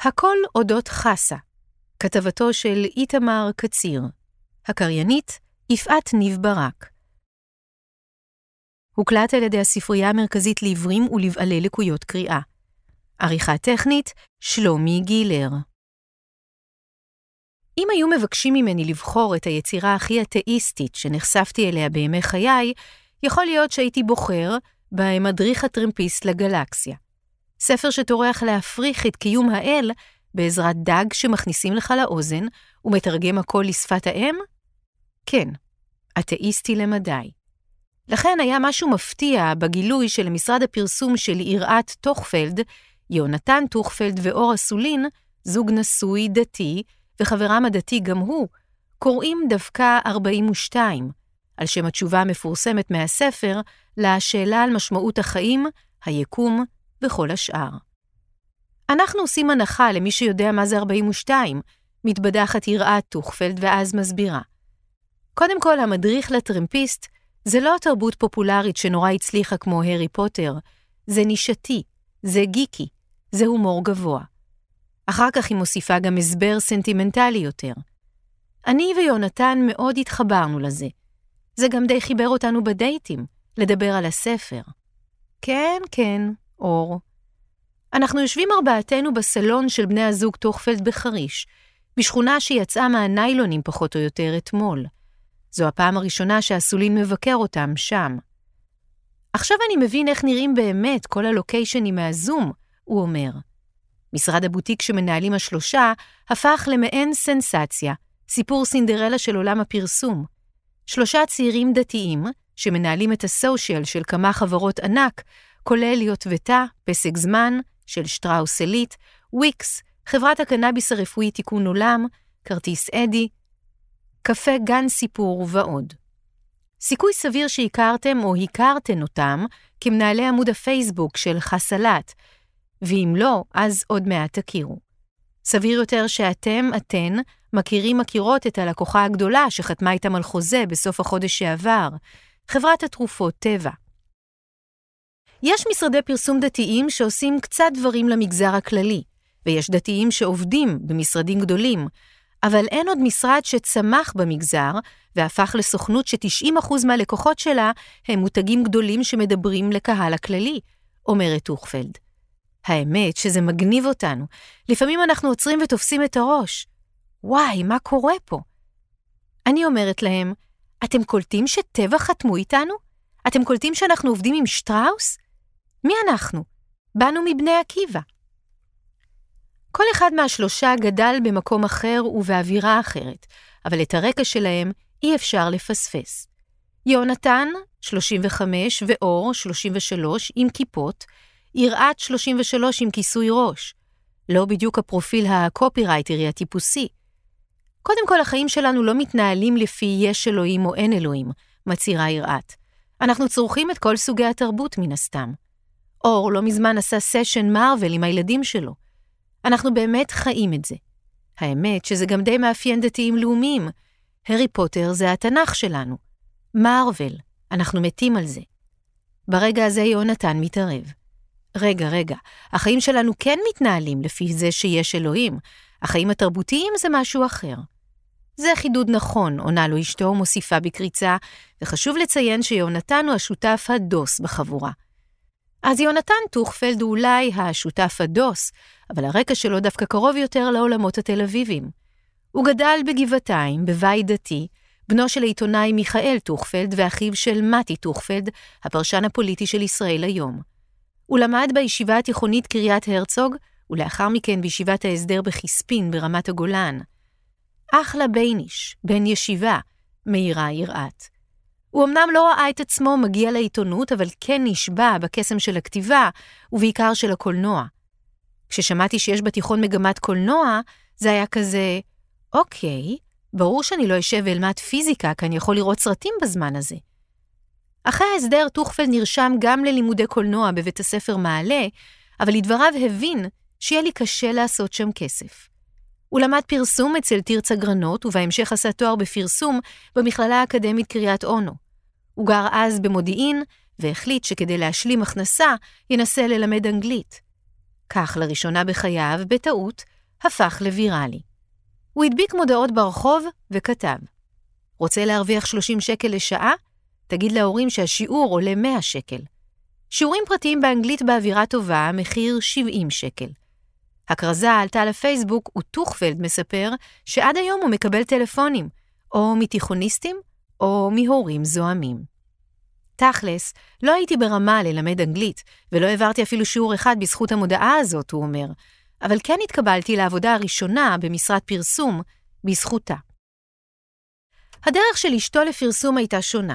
הכל אודות חסה, כתבתו של איתמר קציר, הקריינית יפעת ניב ברק. הוקלט על ידי הספרייה המרכזית לעיוורים ולבעלי לקויות קריאה. עריכה טכנית, שלומי גילר. אם היו מבקשים ממני לבחור את היצירה הכי אתאיסטית שנחשפתי אליה בימי חיי, יכול להיות שהייתי בוחר במדריך הטרמפיסט לגלקסיה. ספר שטורח להפריך את קיום האל בעזרת דג שמכניסים לך לאוזן ומתרגם הכל לשפת האם? כן, אתאיסטי למדי. לכן היה משהו מפתיע בגילוי של משרד הפרסום של יראת טוכפלד, יונתן טוכפלד ואור אסולין, זוג נשוי דתי, וחברם הדתי גם הוא, קוראים דווקא 42, על שם התשובה המפורסמת מהספר לשאלה על משמעות החיים, היקום וכל השאר. אנחנו עושים הנחה למי שיודע מה זה 42, מתבדחת יראת טוכפלד ואז מסבירה. קודם כל, המדריך לטרמפיסט זה לא תרבות פופולרית שנורא הצליחה כמו הארי פוטר, זה נישתי, זה גיקי, זה הומור גבוה. אחר כך היא מוסיפה גם הסבר סנטימנטלי יותר. אני ויונתן מאוד התחברנו לזה. זה גם די חיבר אותנו בדייטים, לדבר על הספר. כן, כן, אור. אנחנו יושבים ארבעתנו בסלון של בני הזוג טוכפלד בחריש, בשכונה שיצאה מהניילונים פחות או יותר אתמול. זו הפעם הראשונה שהסולין מבקר אותם שם. עכשיו אני מבין איך נראים באמת כל הלוקיישנים מהזום, הוא אומר. משרד הבוטיק שמנהלים השלושה הפך למעין סנסציה, סיפור סינדרלה של עולם הפרסום. 3 צעירים דתיים שמנהלים את הסושיאל של כמה חברות ענק, כולל יוטבתה, פסק זמן, של שטראוס אלית, וויקס, חברת הקנאביס הרפואי תיקון עולם, כרטיס אדי, קפה גן סיפור ועוד. סיכוי סביר שהכרתם או הכרתן אותם כמנהלי עמוד הפייסבוק של חסלת, ואם לא, אז עוד מעט תכירו. סביר יותר אתן, מכירות את הלקוחה הגדולה שחתמה איתם על חוזה בסוף החודש שעבר, חברת התרופות טבע. יש משרדי פרסום דתיים שעושים קצת דברים למגזר הכללי, ויש דתיים שעובדים במשרדים גדולים, אבל אין עוד משרד שצמח במגזר, והפך לסוכנות ש90% מהלקוחות שלה הם מותגים גדולים שמדברים לקהל הכללי, אומרת טוכפלד. האמת שזה מגניב אותנו. לפעמים אנחנו עוצרים ותופסים את הראש. וואי, מה קורה פה? אני אומרת להם, אתם קולטים שטבע חתמו איתנו? אתם קולטים שאנחנו עובדים עם שטראוס? מי אנחנו? באנו מבני עקיבא. כל אחד מהשלושה גדל במקום אחר ובאווירה אחרת, אבל את הרקע שלהם אי אפשר לפספס. יונתן, 35, ואור, 33, עם כיפות, יראת 33 עם כיסוי ראש. לא בדיוק הפרופיל הקופירייטרי הטיפוסי. קודם כל, החיים שלנו לא מתנהלים לפי יש אלוהים או אין אלוהים, מצהירה יראת. אנחנו צורכים את כל סוגי התרבות מן הסתם. אור לא מזמן עשה סשן מארוול עם הילדים שלו. אנחנו באמת חיים את זה. האמת שזה גם די מאפיין דתיים לאומיים. הארי פוטר זה התנ"ך שלנו. מארוול, אנחנו מתים על זה. ברגע הזה יונתן מתערב. רגע, החיים שלנו כן מתנהלים לפי זה שיש אלוהים. החיים התרבותיים זה משהו אחר. זה חידוד נכון, עונה לו אשתו ומוסיפה בקריצה, וחשוב לציין שיונתן הוא השותף הדוס בחבורה. אז יונתן טוכפלד הוא אולי השותף הדוס, אבל הרקע שלו דווקא קרוב יותר לעולמות התל אביבים. הוא גדל בגבעתיים, בבית דתי, בנו של העיתונאי מיכאל טוכפלד ואחיו של מתי טוכפלד, הפרשן הפוליטי של ישראל היום. הוא למד בישיבה התיכונית קריית הרצוג, ולאחר מכן בישיבת ההסדר בחיספין ברמת הגולן. אחלה בייניש, בן ישיבה, מאירה יראת. הוא אמנם לא ראה את עצמו מגיע לעיתונות, אבל כן נשבע בקסם של הכתיבה, ובעיקר של הקולנוע. כששמעתי שיש בתיכון מגמת קולנוע, זה היה כזה, אוקיי, ברור שאני לא אשב ואלמד פיזיקה, כי אני יכול לראות סרטים בזמן הזה. אחרי ההסדר טוכפלד נרשם גם ללימודי קולנוע בבית הספר מעלה, אבל לדבריו הבין שיהיה לי קשה לעשות שם כסף. הוא למד פרסום אצל תרצה גרנות, ובהמשך עשה תואר בפרסום במכללה האקדמית קריית אונו. הוא גר אז במודיעין, והחליט שכדי להשלים הכנסה, ינסה ללמד אנגלית. כך לראשונה בחייו, בטעות, הפך לוויראלי. הוא הדביק מודעות ברחוב וכתב, רוצה להרוויח 30 שקל לשעה? תגיד להורים שהשיעור עולה 100 שקל. שיעורים פרטיים באנגלית באווירה טובה, מחיר 70 שקל. הכרזה עלתה לפייסבוק וטוכפלד מספר שעד היום הוא מקבל טלפונים, או מתיכוניסטים, או מהורים זוהמים. תכלס, לא הייתי ברמה ללמד אנגלית, ולא העברתי אפילו שיעור אחד בזכות המודעה הזאת, הוא אומר, אבל כן התקבלתי לעבודה הראשונה במשרד פרסום בזכותה. הדרך של אשתו לפרסום הייתה שונה.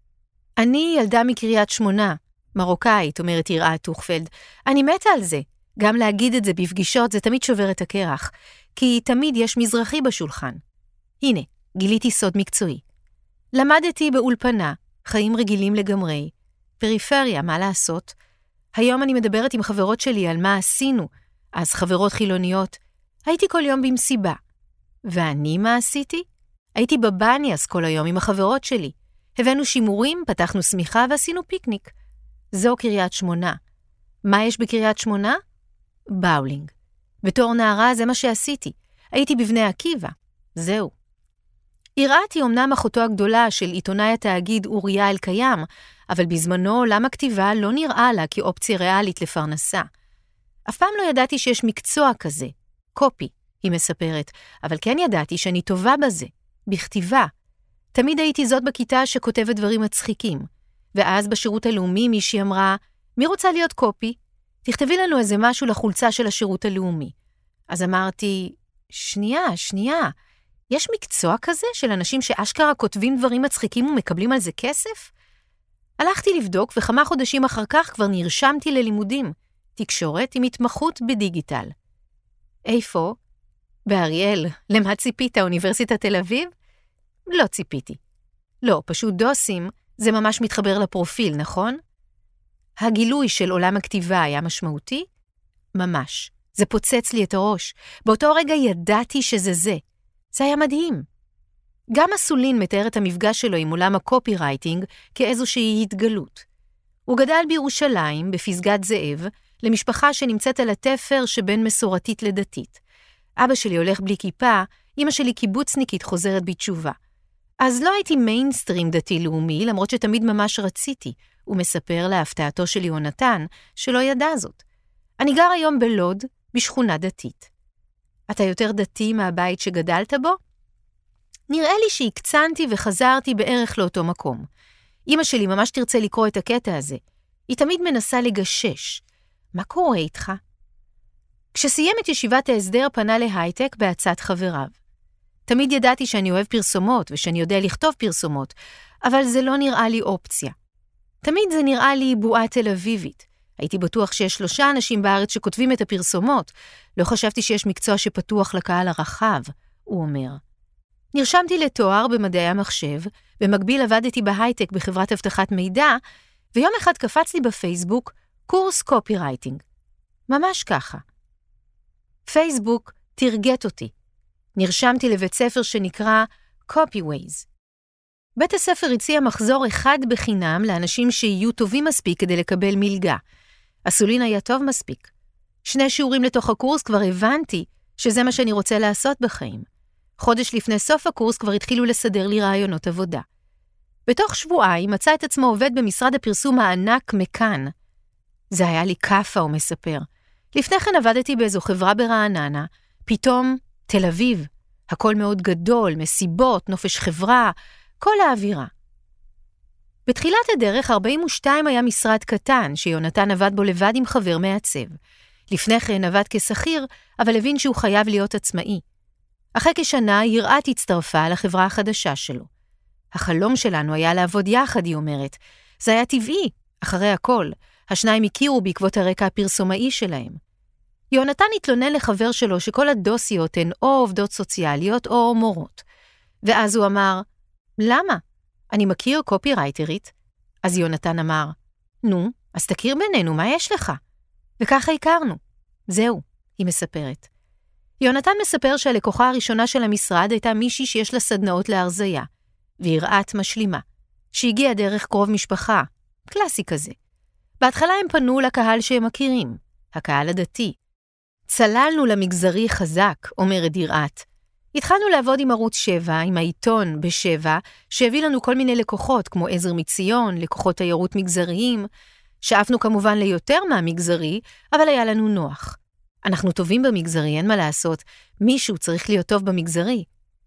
אני ילדה מקריית שמונה, מרוקאית, אומרת יראה טוכפלד. אני מתה על זה. גם להגיד את זה בפגישות זה תמיד שובר את הקרח, כי תמיד יש מזרחי בשולחן. הנה, גיליתי סוד מקצועי. למדתי באולפנה, חיים רגילים לגמרי, פריפריה, מה לעשות? היום אני מדברת עם חברות שלי על מה עשינו, אז חברות חילוניות. הייתי כל יום במסיבה. ואני מה עשיתי? הייתי בבניאס כל היום עם החברות שלי. הבאנו שימורים, פתחנו סמיכה ועשינו פיקניק. זו קריית שמונה. מה יש בקריית שמונה? באולינג. בתור נערה זה מה שעשיתי. הייתי בבני עקיבא. זהו. יראתי אומנם אחותו הגדולה של עיתונאי התאגיד אוריה אלקיים, אבל בזמנו עולם הכתיבה לא נראה לה כאופציה ריאלית לפרנסה. אף פעם לא ידעתי שיש מקצוע כזה, קופי, היא מספרת, אבל כן ידעתי שאני טובה בזה, בכתיבה. תמיד הייתי זאת בכיתה שכותבת דברים מצחיקים, ואז בשירות הלאומי מישהי אמרה, מי רוצה להיות קופי? תכתבי לנו איזה משהו לחולצה של השירות הלאומי. אז אמרתי, שנייה, יש מקצוע כזה של אנשים שאשכרה כותבים דברים מצחיקים ומקבלים על זה כסף? הלכתי לבדוק וכמה חודשים אחר כך כבר נרשמתי ללימודים, תקשורת עם התמחות בדיגיטל. איפה? באריאל. למה ציפית? אוניברסיטת תל אביב? לא ציפיתי. לא, פשוט דוסים, זה ממש מתחבר לפרופיל, נכון? הגילוי של עולם הכתיבה היה משמעותי? ממש. זה פוצץ לי את הראש. באותו רגע ידעתי שזה זה. זה היה מדהים. גם אסולין מתאר את המפגש שלו עם עולם הקופי רייטינג כאיזושהי התגלות. הוא גדל בירושלים, בפסגת זאב, למשפחה שנמצאת על התפר שבין מסורתית לדתית. אבא שלי הולך בלי כיפה, אמא שלי קיבוצניקית חוזרת בתשובה. אז לא הייתי מיינסטרים דתי-לאומי, למרות שתמיד ממש רציתי, הוא מספר להפתעתו של יונתן, שלא ידע זאת. אני גר היום בלוד, בשכונה דתית. אתה יותר דתי מהבית שגדלת בו? נראה לי שהקצנתי וחזרתי בערך לאותו מקום. אמא שלי ממש תרצה לקרוא את הקטע הזה. היא תמיד מנסה לגשש. מה קורה איתך? כשסיים את ישיבת ההסדר פנה להייטק בעצת חבריו. תמיד ידעתי שאני אוהב פרסומות ושאני יודע לכתוב פרסומות, אבל זה לא נראה לי אופציה. תמיד זה נראה לי בועה תל אביבית. הייתי בטוח שיש 3 אנשים בארץ שכותבים את הפרסומות. לא חשבתי שיש מקצוע שפתוח לקהל הרחב, הוא אומר. נרשמתי לתואר במדעי המחשב, במקביל עבדתי בהייטק בחברת הבטחת מידע, ויום אחד קפץ לי בפייסבוק קורס קופי רייטינג. ממש ככה. פייסבוק תרגט אותי. נרשמתי לבית ספר שנקרא Copyways. בית הספר הציע מחזור אחד בחינם לאנשים שיהיו טובים מספיק כדי לקבל מלגה. אסולין היה טוב מספיק. 2 שיעורים לתוך הקורס כבר הבנתי שזה מה שאני רוצה לעשות בחיים. חודש לפני סוף הקורס כבר התחילו לסדר לי רעיונות עבודה. בתוך שבועיים מצא את עצמו עובד במשרד הפרסום הענק מכאן. זה היה לי קפה, הוא מספר. לפני כן עבדתי באיזו חברה ברעננה, פתאום תל אביב. הכל מאוד גדול, מסיבות, נופש חברה, כל האווירה. בתחילת הדרך 42 היה משרד קטן, שיונתן עבד בו לבד עם חבר מעצב. לפני כן עבד כשכיר, אבל הבין שהוא חייב להיות עצמאי. אחרי כשנה יראת הצטרפה לחברה החדשה שלו. החלום שלנו היה לעבוד יחד, היא אומרת. זה היה טבעי, אחרי הכל. השניים הכירו בעקבות הרקע הפרסומאי שלהם. יונתן התלונן לחבר שלו שכל הדוסיות הן או עובדות סוציאליות או מורות. ואז הוא אמר, למה? אני מכיר קופי רייטרית. אז יונתן אמר, נו, אז תכיר בינינו, מה יש לך? וככה הכרנו. זהו, היא מספרת. יונתן מספר שהלקוחה הראשונה של המשרד הייתה מישהי שיש לה סדנאות להרזיה, ויראת משלימה, שהגיעה דרך קרוב משפחה, קלאסי כזה. בהתחלה הם פנו לקהל שהם מכירים, הקהל הדתי. צללנו למגזרי חזק, אומרת יראת. התחלנו לעבוד עם ערוץ 7, עם העיתון ב7, שהביא לנו כל מיני לקוחות, כמו עזר מציון, לקוחות תיירות מגזריים. שאפנו כמובן ליותר מהמגזרי, אבל היה לנו נוח. אנחנו טובים במגזרי, אין מה לעשות. מישהו צריך להיות טוב במגזרי.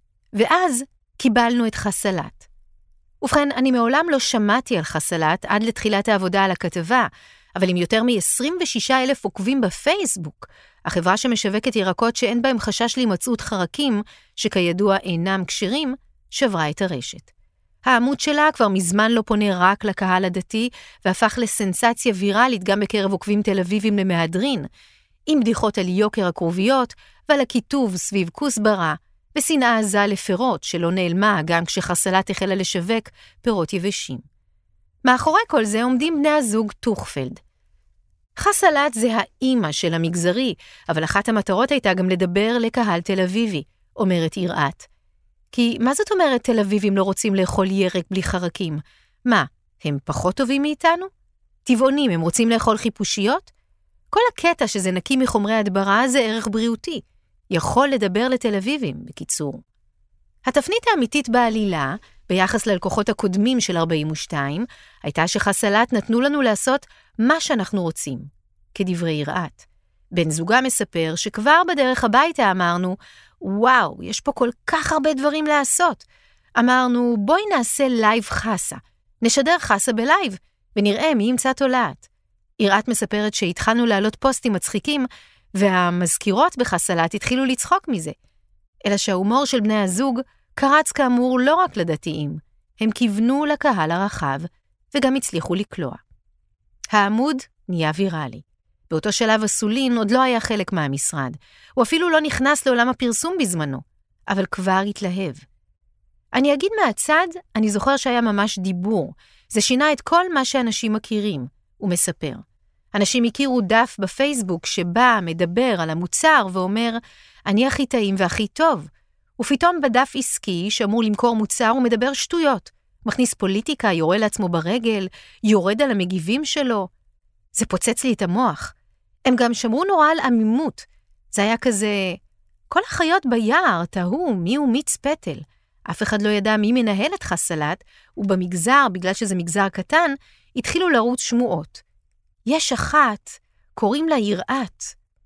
ואז קיבלנו את חסלת. ובכן, אני מעולם לא שמעתי על חסלת עד לתחילת העבודה על הכתבה, אבל עם יותר מ-26,000 עוקבים בפייסבוק, החברה שמשווקת ירקות שאין בהם חשש להימצאות חרקים, שכידוע אינם כשרים, שברה את הרשת. העמוד שלה כבר מזמן לא פונה רק לקהל הדתי, והפך לסנסציה ויראלית גם בקרב עוקבים תל אביבים למהדרין, עם בדיחות על יוקר הכרוביות ועל הכיתוב סביב כוסברה, ושנאה עזה לפירות שלא נעלמה גם כשחסלת החלה לשווק פירות יבשים. מאחורי כל זה עומדים בני הזוג טוכפלד. חסלת זה האימא של המגזרי, אבל אחת המטרות הייתה גם לדבר לקהל תל אביבי, אומרת יראת. כי מה זאת אומרת תל אביבים לא רוצים לאכול ירק בלי חרקים? מה, הם פחות טובים מאיתנו? טבעונים, הם רוצים לאכול חיפושיות? כל הקטע שזה נקי מחומרי הדברה זה ערך בריאותי. יכול לדבר לתל אביבים, בקיצור. התפנית האמיתית בעלילה, ביחס ללקוחות הקודמים של 42, הייתה שחסלת נתנו לנו לעשות מה שאנחנו רוצים, כדברי יראת. בן זוגה מספר שכבר בדרך הביתה אמרנו, וואו, יש פה כל כך הרבה דברים לעשות. אמרנו, בואי נעשה לייב חסה. נשדר חסה בלייב, ונראה מי ימצא תולעת. יראת מספרת שהתחלנו להעלות פוסטים מצחיקים, והמזכירות בחסלת התחילו לצחוק מזה. אלא שההומור של בני הזוג קרץ כאמור לא רק לדתיים, הם כיוונו לקהל הרחב, וגם הצליחו לקלוע. העמוד נהיה ויראלי. באותו שלב הסולין עוד לא היה חלק מהמשרד. הוא אפילו לא נכנס לעולם הפרסום בזמנו, אבל כבר התלהב. אני אגיד מהצד, אני זוכר שהיה ממש דיבור. זה שינה את כל מה שאנשים מכירים, הוא מספר. אנשים הכירו דף בפייסבוק שבא, מדבר על המוצר ואומר, אני הכי טעים והכי טוב. ופתאום בדף עסקי שאמור למכור מוצר הוא מדבר שטויות. מכניס פוליטיקה, יורה לעצמו ברגל, יורד על המגיבים שלו. זה פוצץ לי את המוח. הם גם שמרו נורא על עמימות. זה היה כזה, כל החיות ביער תהו מי הוא מיץ פטל. אף אחד לא ידע מי מנהל את חסלת, ובמגזר, בגלל שזה מגזר קטן, התחילו לרוץ שמועות. יש אחת, קוראים לה יראת.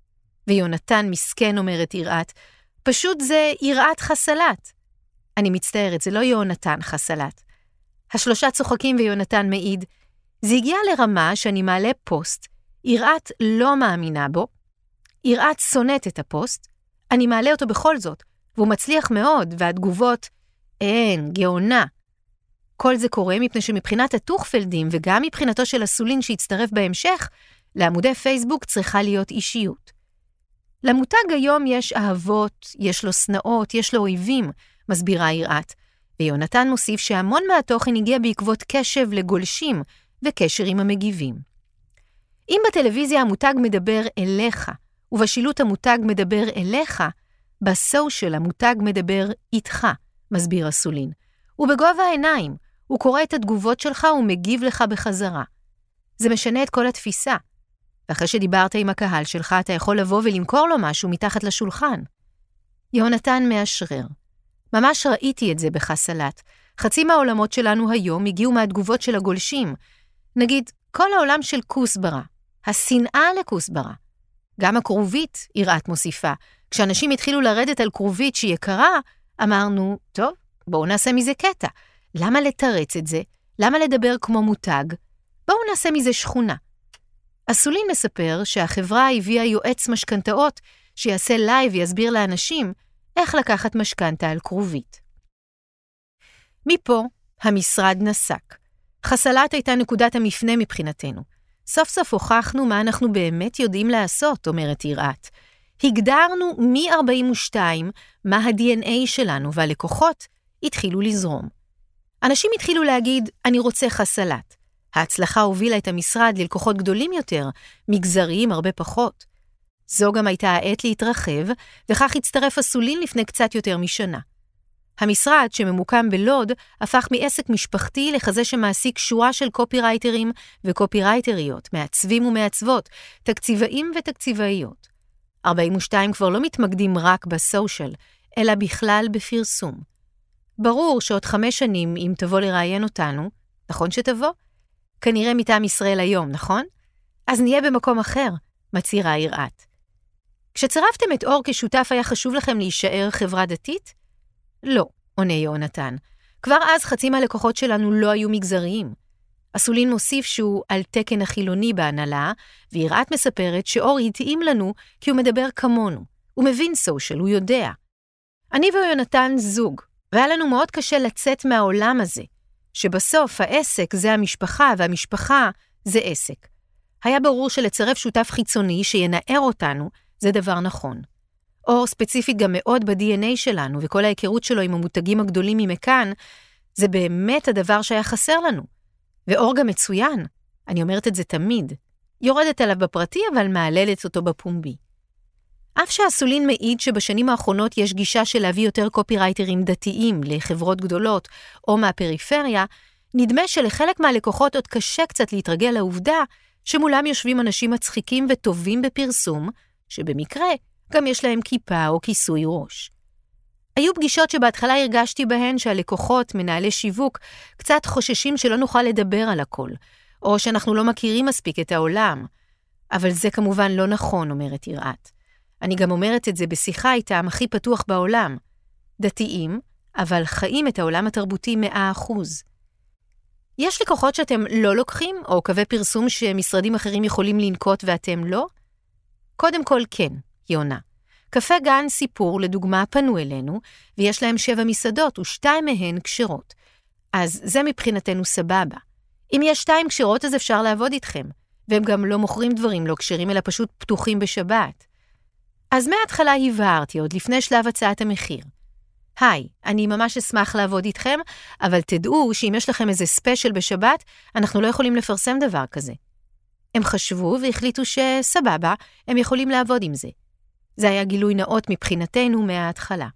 ויונתן מסכן אומרת יראת, פשוט זה יראת חסלת. אני מצטערת, זה לא יונתן חסלת. השלושה צוחקים ויונתן מעיד, זה הגיע לרמה שאני מעלה פוסט, יראת לא מאמינה בו, יראת שונאת את הפוסט, אני מעלה אותו בכל זאת, והוא מצליח מאוד, והתגובות, אין, גאונה. כל זה קורה מפני שמבחינת הטוכפלדים, וגם מבחינתו של הסולין שהצטרף בהמשך, לעמודי פייסבוק צריכה להיות אישיות. למותג היום יש אהבות, יש לו שנאות, יש לו אויבים, מסבירה יראת, ויונתן מוסיף שהמון מהתוכן הגיע בעקבות קשב לגולשים, וקשר עם המגיבים. אם בטלוויזיה המותג מדבר אליך, ובשילוט המותג מדבר אליך, בסושיאל המותג מדבר איתך, מסביר הסולין. ובגובה העיניים, הוא קורא את התגובות שלך ומגיב לך בחזרה. זה משנה את כל התפיסה. ואחרי שדיברת עם הקהל שלך, אתה יכול לבוא ולמכור לו משהו מתחת לשולחן. יונתן מאשרר. ממש ראיתי את זה בחסלת. חצי מהעולמות שלנו היום הגיעו מהתגובות של הגולשים. נגיד, כל העולם של כוסברה, השנאה לכוסברה. גם הכרובית, יראת מוסיפה. כשאנשים התחילו לרדת על כרובית שהיא יקרה, אמרנו, טוב, בואו נעשה מזה קטע. למה לתרץ את זה? למה לדבר כמו מותג? בואו נעשה מזה שכונה. הסולין מספר שהחברה הביאה יועץ משכנתאות שיעשה לייב ויסביר לאנשים איך לקחת משכנתה על כרובית. מפה המשרד נסק. חסלת הייתה נקודת המפנה מבחינתנו. סוף סוף הוכחנו מה אנחנו באמת יודעים לעשות, אומרת יראת. הגדרנו מ-42 מה ה-DNA שלנו, והלקוחות התחילו לזרום. אנשים התחילו להגיד, אני רוצה חסלת. ההצלחה הובילה את המשרד ללקוחות גדולים יותר, מגזריים הרבה פחות. זו גם הייתה העת להתרחב, וכך הצטרף הסולין לפני קצת יותר משנה. המשרד שממוקם בלוד הפך מעסק משפחתי לכזה שמעסיק שורה של קופירייטרים וקופירייטריות, מעצבים ומעצבות, תקציבאים ותקציבאיות. 42 כבר לא מתמקדים רק בסושיאל, אלא בכלל בפרסום. ברור שעוד 5 שנים, אם תבוא לראיין אותנו, נכון שתבוא? כנראה מטעם ישראל היום, נכון? אז נהיה במקום אחר, מצהירה יראת. כשצרפתם את אור כשותף, היה חשוב לכם להישאר חברה דתית? לא, עונה יהונתן. כבר אז חצי מהלקוחות שלנו לא היו מגזריים. אסולין מוסיף שהוא על תקן החילוני בהנהלה, ויראת מספרת שאור התאים לנו כי הוא מדבר כמונו. הוא מבין סושיאל, הוא יודע. אני ויהונתן זוג, והיה לנו מאוד קשה לצאת מהעולם הזה, שבסוף העסק זה המשפחה, והמשפחה זה עסק. היה ברור שלצרף שותף חיצוני שינער אותנו, זה דבר נכון. אור ספציפית גם מאוד ב-DNA שלנו, וכל ההיכרות שלו עם המותגים הגדולים ממכאן, זה באמת הדבר שהיה חסר לנו. ואור גם מצוין, אני אומרת את זה תמיד. יורדת עליו בפרטי, אבל מעללת אותו בפומבי. אף שהסולין מעיד שבשנים האחרונות יש גישה של להביא יותר קופירייטרים דתיים לחברות גדולות או מהפריפריה, נדמה שלחלק מהלקוחות עוד קשה קצת להתרגל לעובדה שמולם יושבים אנשים מצחיקים וטובים בפרסום, שבמקרה גם יש להם כיפה או כיסוי ראש. היו פגישות שבהתחלה הרגשתי בהן שהלקוחות, מנהלי שיווק, קצת חוששים שלא נוכל לדבר על הכל, או שאנחנו לא מכירים מספיק את העולם. אבל זה כמובן לא נכון, אומרת יראת. אני גם אומרת את זה בשיחה איתם הכי פתוח בעולם. דתיים, אבל חיים את העולם התרבותי 100%. יש לקוחות שאתם לא לוקחים, או קווי פרסום שמשרדים אחרים יכולים לנקוט ואתם לא? קודם כל כן, יונה. קפה גן סיפור, לדוגמה, פנו אלינו, ויש להם 7 מסעדות, ו2 מהן כשרות. אז זה מבחינתנו סבבה. אם יש 2 כשרות, אז אפשר לעבוד איתכם. והם גם לא מוכרים דברים לא כשרים, אלא פשוט פתוחים בשבת. אז מההתחלה הבהרתי, עוד לפני שלב הצעת המחיר. היי, אני ממש אשמח לעבוד איתכם, אבל תדעו שאם יש לכם איזה ספיישל בשבת, אנחנו לא יכולים לפרסם דבר כזה. הם חשבו והחליטו שסבבה, הם יכולים לעבוד עם זה. זה היה גילוי נאות מבחינתנו מההתחלה.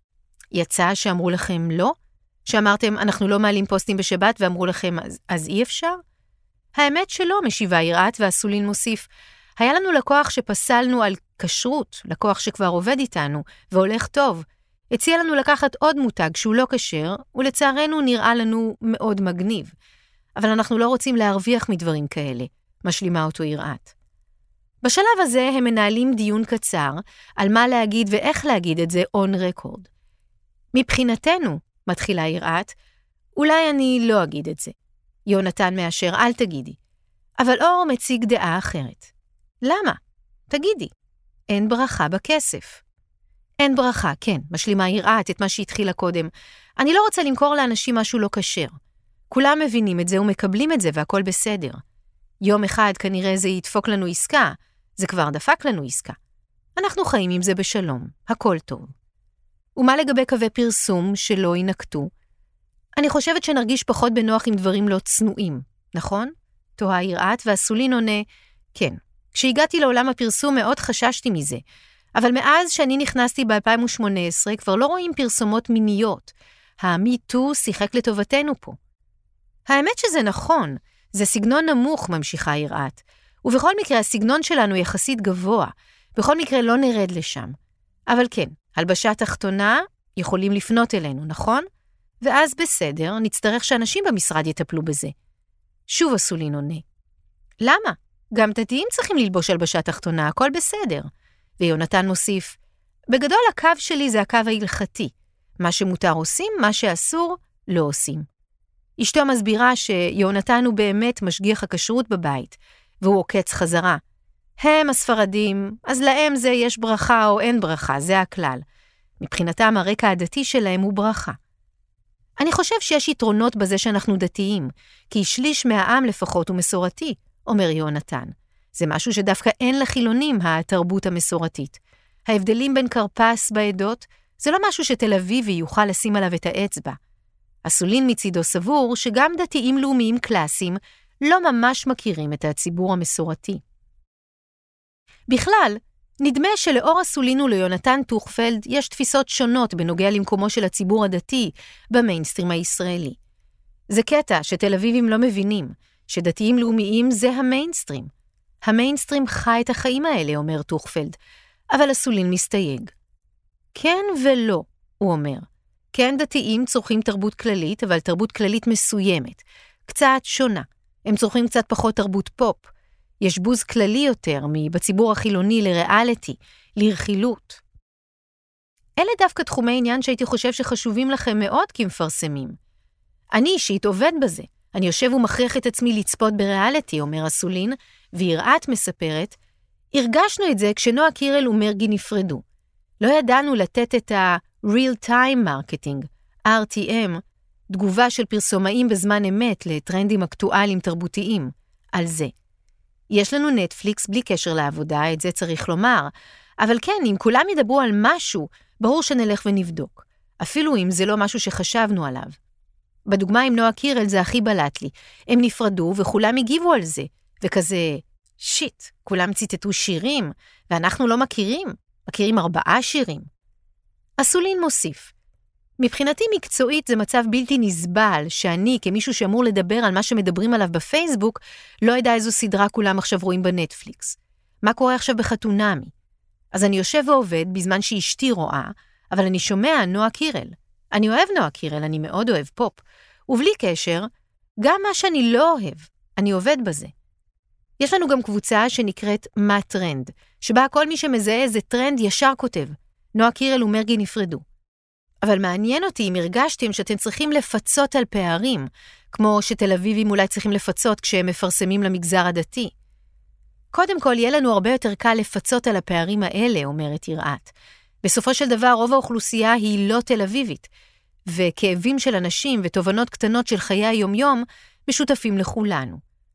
יצא שאמרו לכם לא? שאמרתם אנחנו לא מעלים פוסטים בשבת ואמרו לכם אז אי אפשר? האמת שלא, משיבה יראת, והסולין מוסיף. היה לנו לקוח שפסלנו על כשרות, לקוח שכבר עובד איתנו והולך טוב. הציע לנו לקחת עוד מותג שהוא לא כשר, ולצערנו נראה לנו מאוד מגניב. אבל אנחנו לא רוצים להרוויח מדברים כאלה, משלימה אותו יראת. בשלב הזה הם מנהלים דיון קצר על מה להגיד ואיך להגיד את זה on record. מבחינתנו, מתחילה יראת, אולי אני לא אגיד את זה. יהונתן מאשר, אל תגידי. אבל אור מציג דעה אחרת. למה? תגידי. אין ברכה בכסף. אין ברכה, כן, משלימה יראת את מה שהתחילה קודם. אני לא רוצה למכור לאנשים משהו לא כשר. כולם מבינים את זה ומקבלים את זה והכל בסדר. יום אחד כנראה זה ידפוק לנו עסקה, זה כבר דפק לנו עסקה. אנחנו חיים עם זה בשלום, הכל טוב. ומה לגבי קווי פרסום שלא ינקטו? אני חושבת שנרגיש פחות בנוח עם דברים לא צנועים, נכון? תוהה יראת, והסולין עונה, כן. כשהגעתי לעולם הפרסום מאוד חששתי מזה, אבל מאז שאני נכנסתי ב-2018 כבר לא רואים פרסומות מיניות. ה-MeToo שיחק לטובתנו פה. האמת שזה נכון, זה סגנון נמוך, ממשיכה יראת, ובכל מקרה הסגנון שלנו יחסית גבוה, בכל מקרה לא נרד לשם. אבל כן, הלבשה תחתונה יכולים לפנות אלינו, נכון? ואז בסדר, נצטרך שאנשים במשרד יטפלו בזה. שוב הסולין עונה. למה? גם דתיים צריכים ללבוש הלבשה תחתונה, הכל בסדר. ויונתן מוסיף, בגדול הקו שלי זה הקו ההלכתי. מה שמותר עושים, מה שאסור לא עושים. אשתו מסבירה שיונתן הוא באמת משגיח הכשרות בבית, והוא עוקץ חזרה. הם הספרדים, אז להם זה יש ברכה או אין ברכה, זה הכלל. מבחינתם הרקע הדתי שלהם הוא ברכה. אני חושב שיש יתרונות בזה שאנחנו דתיים, כי שליש מהעם לפחות הוא מסורתי, אומר יונתן. זה משהו שדווקא אין לחילונים התרבות המסורתית. ההבדלים בין קרפס בעדות, זה לא משהו שתל אביבי יוכל לשים עליו את האצבע. הסולין מצידו סבור שגם דתיים לאומיים קלאסיים לא ממש מכירים את הציבור המסורתי. בכלל, נדמה שלאור הסולין וליונתן טוכפלד יש תפיסות שונות בנוגע למקומו של הציבור הדתי במיינסטרים הישראלי. זה קטע שתל אביבים לא מבינים, שדתיים לאומיים זה המיינסטרים. המיינסטרים חי את החיים האלה, אומר טוכפלד, אבל אסולין מסתייג. כן ולא, הוא אומר. כן, דתיים צורכים תרבות כללית, אבל תרבות כללית מסוימת, קצת שונה. הם צורכים קצת פחות תרבות פופ. יש בוז כללי יותר מבציבור החילוני לריאליטי, לרכילות. אלה דווקא תחומי עניין שהייתי חושב שחשובים לכם מאוד כמפרסמים. אני אישית עובד בזה. אני יושב ומכריח את עצמי לצפות בריאליטי, אומר אסולין, ויראת מספרת, הרגשנו את זה כשנועה קירל ומרגי נפרדו. לא ידענו לתת את ה-real time marketing, RTM, תגובה של פרסומאים בזמן אמת לטרנדים אקטואליים תרבותיים, על זה. יש לנו נטפליקס בלי קשר לעבודה, את זה צריך לומר, אבל כן, אם כולם ידברו על משהו, ברור שנלך ונבדוק, אפילו אם זה לא משהו שחשבנו עליו. בדוגמה עם נועה קירל זה הכי בלט לי, הם נפרדו וכולם הגיבו על זה, וכזה, שיט, כולם ציטטו שירים, ואנחנו לא מכירים 4 שירים. אסולין מוסיף, מבחינתי מקצועית זה מצב בלתי נסבל, שאני כמישהו שאמור לדבר על מה שמדברים עליו בפייסבוק, לא יודע איזו סדרה כולם עכשיו רואים בנטפליקס. מה קורה עכשיו בחתונמי? אז אני יושב ועובד בזמן שאשתי רואה, אבל אני שומע נועה קירל. אני אוהב נועה קירל, אני מאוד אוהב פופ. ובלי קשר, גם מה שאני לא אוהב, אני עובד בזה. יש לנו גם קבוצה שנקראת מה טרנד, שבה כל מי שמזהה איזה טרנד ישר כותב. נועה קירל ומרגי נפרדו. אבל מעניין אותי אם הרגשתם שאתם צריכים לפצות על פערים, כמו שתל אביבים אולי צריכים לפצות כשהם מפרסמים למגזר הדתי. קודם כל, יהיה לנו הרבה יותר קל לפצות על הפערים האלה, אומרת יראת. בסופו של דבר, רוב האוכלוסייה היא לא תל אביבית, וכאבים של אנשים ותובנות קטנות של חיי היום-יום משותפים לכולנו.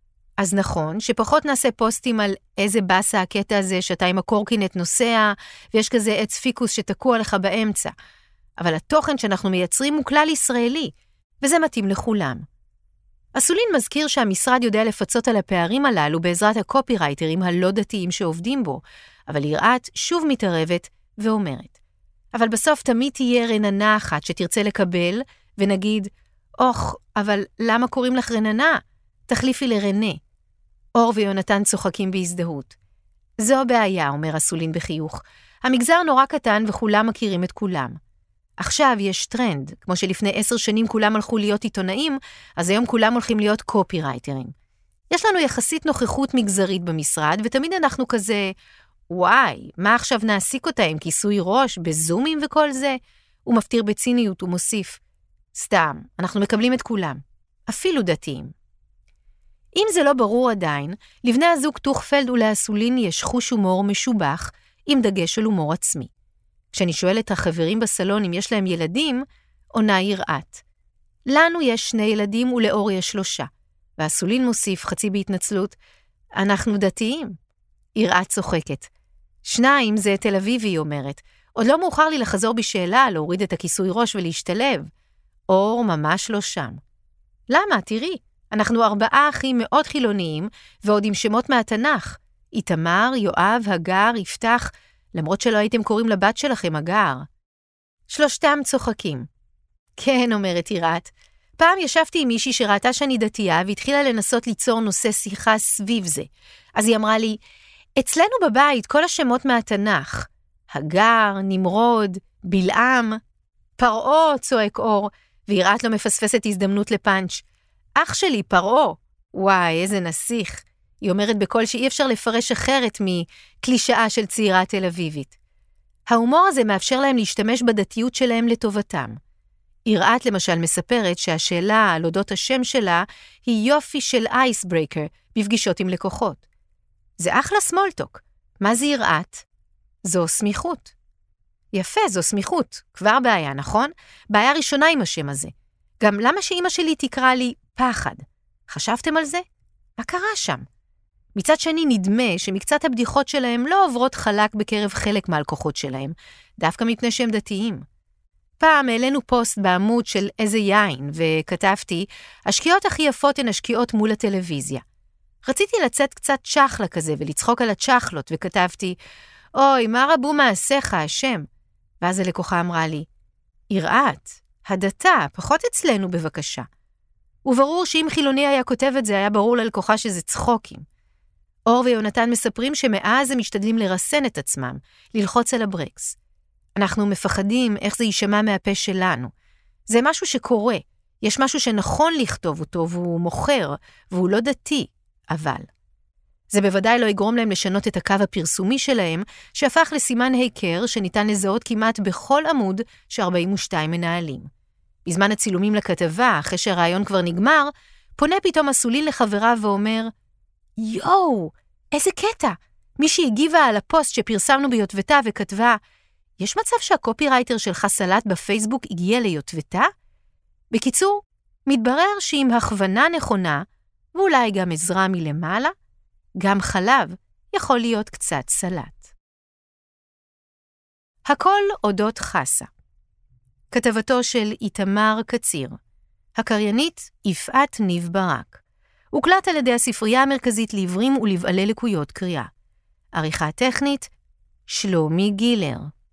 אז נכון שפחות נעשה פוסטים על איזה בסה הקטע הזה שאתה עם הקורקינט נוסע, ויש כזה עץ פיקוס שתקוע לך באמצע. אבל התוכן שאנחנו מייצרים הוא כלל ישראלי, וזה מתאים לכולם. אסולין מזכיר שהמשרד יודע לפצות על הפערים הללו בעזרת הקופירייטרים הלא דתיים שעובדים בו, אבל יראת שוב מתערבת ואומרת. אבל בסוף תמיד תהיה רננה אחת שתרצה לקבל, ונגיד, אבל למה קוראים לך רננה? תחליפי לרנה. אור ויונתן צוחקים בהזדהות. זו הבעיה, אומר אסולין בחיוך. המגזר נורא קטן וכולם מכירים את כולם. עכשיו יש טרנד, כמו שלפני 10 שנים כולם הלכו להיות עיתונאים, אז היום כולם הולכים להיות קופירייטרים. יש לנו יחסית נוכחות מגזרית במשרד, ותמיד אנחנו כזה, וואי, מה עכשיו נעסיק אותה עם כיסוי ראש, בזומים וכל זה? הוא מפתיר בציניות ומוסיף, סתם, אנחנו מקבלים את כולם, אפילו דתיים. אם זה לא ברור עדיין, לבני הזוג טוכפלד ולאסולין יש חוש הומור משובח, עם דגש של הומור עצמי. כשאני שואלת החברים בסלון אם יש להם ילדים, עונה יראת. לנו יש 2 ילדים ולאור יש 3. ואסולין מוסיף חצי בהתנצלות, אנחנו דתיים. יראת צוחקת. 2 זה תל אביבי, היא אומרת. עוד לא מאוחר לי לחזור בשאלה, להוריד את הכיסוי ראש ולהשתלב. אור ממש לא שם. למה? תראי, אנחנו 4 אחים מאוד חילוניים, ועוד עם שמות מהתנ"ך. איתמר, יואב, הגר, יפתח, למרות שלא הייתם קוראים לבת שלכם הגר. 3 צוחקים. כן, אומרת יראת. פעם ישבתי עם מישהי שראתה שאני דתייה, והתחילה לנסות ליצור נושא שיחה סביב זה. אז היא אמרה לי, אצלנו בבית כל השמות מהתנ"ך. הגר, נמרוד, בלעם, פרעה, צועק אור, ויראת לא מפספסת הזדמנות לפאנץ'. אח שלי, פרעה. וואי, איזה נסיך. היא אומרת בקול שאי אפשר לפרש אחרת מקלישאה של צעירה תל אביבית. ההומור הזה מאפשר להם להשתמש בדתיות שלהם לטובתם. יראת למשל מספרת שהשאלה על אודות השם שלה היא יופי של אייסברייקר בפגישות עם לקוחות. זה אחלה סמולטוק. מה זה יראת? זו סמיכות. יפה, זו סמיכות. כבר בעיה, נכון? בעיה ראשונה עם השם הזה. גם למה שאמא שלי תקרא לי פחד? חשבתם על זה? מה קרה שם? מצד שני נדמה שמקצת הבדיחות שלהם לא עוברות חלק בקרב חלק מהלקוחות שלהם, דווקא מפני שהם דתיים. פעם העלינו פוסט בעמוד של איזה יין, וכתבתי, השקיעות הכי יפות הן השקיעות מול הטלוויזיה. רציתי לצאת קצת צ'חלה כזה ולצחוק על הצ'חלות, וכתבתי, אוי, מה רבו מעשיך, השם? ואז הלקוחה אמרה לי, יראת, הדתה, פחות אצלנו בבקשה. וברור שאם חילוני היה כותב את זה, היה ברור ללקוחה שזה צחוקים. אור ויונתן מספרים שמאז הם משתדלים לרסן את עצמם, ללחוץ על הברקס. אנחנו מפחדים איך זה יישמע מהפה שלנו. זה משהו שקורה, יש משהו שנכון לכתוב אותו והוא מוכר, והוא לא דתי, אבל זה בוודאי לא יגרום להם לשנות את הקו הפרסומי שלהם, שהפך לסימן היכר שניתן לזהות כמעט בכל עמוד ש42 מנהלים. בזמן הצילומים לכתבה, אחרי שהרעיון כבר נגמר, פונה פתאום הסולין לחברה ואומר, יואו, איזה קטע! מישהי הגיבה על הפוסט שפרסמנו ביוטבתה וכתבה, יש מצב שהקופירייטר שלך סלט בפייסבוק הגיע ליוטבתה? בקיצור, מתברר שעם הכוונה נכונה, ואולי גם עזרה מלמעלה, גם חלב יכול להיות קצת סלט. הכל אודות חסה. כתבתו של איתמר קציר. הקריינית יפעת ניב ברק. הוקלט על ידי הספרייה המרכזית לעיוורים ולבעלי לקויות קריאה. עריכה טכנית שלומי גילר.